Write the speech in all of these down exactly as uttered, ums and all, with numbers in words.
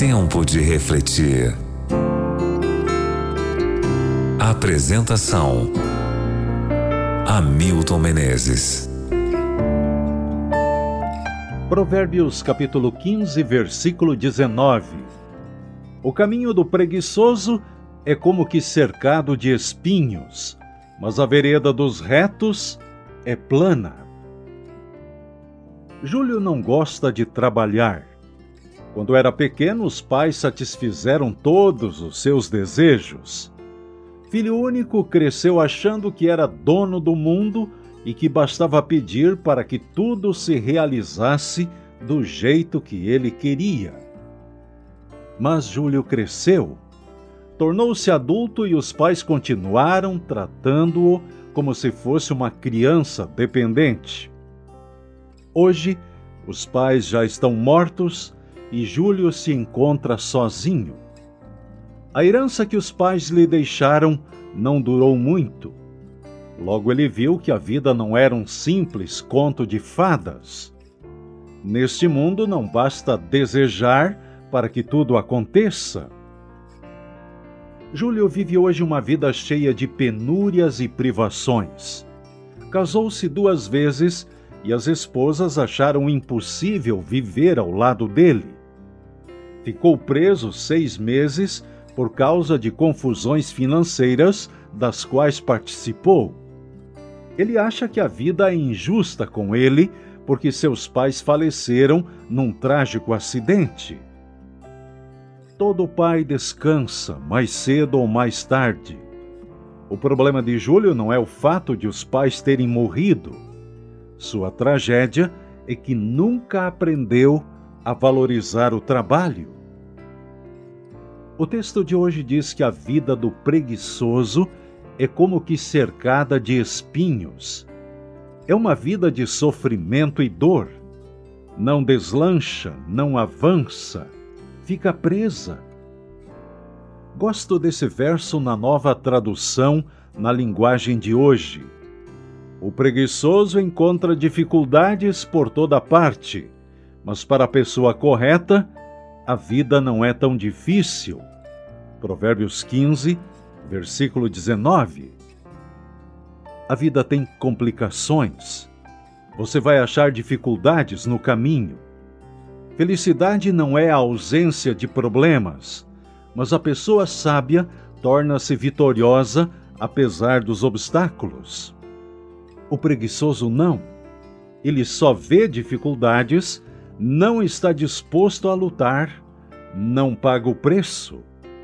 Tempo de refletir. Apresentação: Hamilton Menezes. Provérbios capítulo quinze, versículo dezenove. O caminho do preguiçoso é como que cercado de espinhos, mas a vereda dos retos é plana. Júlio não gosta de trabalhar. Quando era pequeno, os pais satisfizeram todos os seus desejos. Filho único, cresceu achando que era dono do mundo e que bastava pedir para que tudo se realizasse do jeito que ele queria. Mas Júlio cresceu, tornou-se adulto e os pais continuaram tratando-o como se fosse uma criança dependente. Hoje, os pais já estão mortos e Júlio se encontra sozinho. A herança que os pais lhe deixaram não durou muito. Logo ele viu que a vida não era um simples conto de fadas. Neste mundo não basta desejar para que tudo aconteça. Júlio vive hoje uma vida cheia de penúrias e privações. Casou-se duas vezes e as esposas acharam impossível viver ao lado dele. Ficou preso seis meses por causa de confusões financeiras das quais participou. Ele acha que a vida é injusta com ele porque seus pais faleceram num trágico acidente. Todo pai descansa, mais cedo ou mais tarde. O problema de Júlio não é o fato de os pais terem morrido. Sua tragédia é que nunca aprendeu a valorizar o trabalho. O texto de hoje diz que a vida do preguiçoso é como que cercada de espinhos. É uma vida de sofrimento e dor. Não deslancha, não avança, fica presa. Gosto desse verso na Nova Tradução, na linguagem de hoje. O preguiçoso encontra dificuldades por toda parte, mas para a pessoa correta, a vida não é tão difícil. Provérbios quinze, versículo dezenove. A vida tem complicações. Você vai achar dificuldades no caminho. Felicidade não é a ausência de problemas, mas a pessoa sábia torna-se vitoriosa apesar dos obstáculos. O preguiçoso não. Ele só vê dificuldades, não está disposto a lutar, não paga o preço.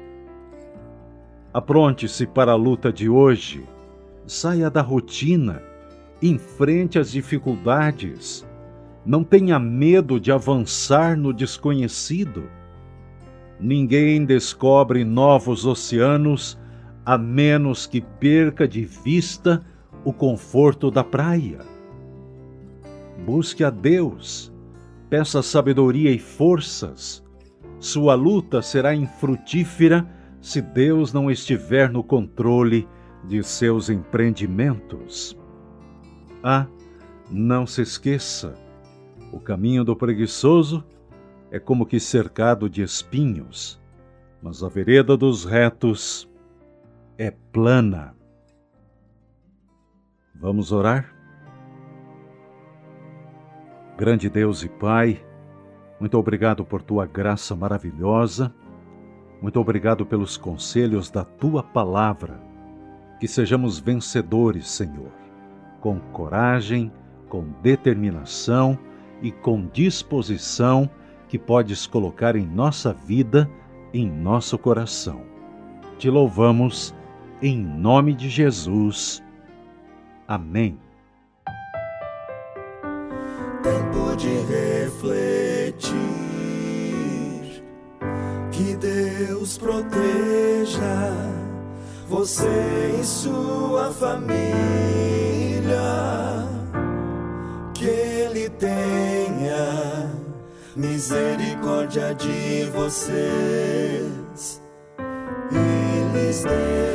Apronte-se para a luta de hoje. Saia da rotina, enfrente as dificuldades. Não tenha medo de avançar no desconhecido. Ninguém descobre novos oceanos a menos que perca de vista o conforto da praia. Busque a Deus, peça sabedoria e forças. Sua luta será infrutífera se Deus não estiver no controle de seus empreendimentos. Ah, não se esqueça, o caminho do preguiçoso é como que cercado de espinhos, mas a vereda dos retos é plana. Vamos orar? Grande Deus e Pai, muito obrigado por Tua graça maravilhosa, muito obrigado pelos conselhos da Tua palavra, que sejamos vencedores, Senhor, com coragem, com determinação e com disposição que podes colocar em nossa vida, em nosso coração. Te louvamos em nome de Jesus. Amém. Tempo de refletir, que Deus proteja você e sua família, que Ele tenha misericórdia de vocês, eles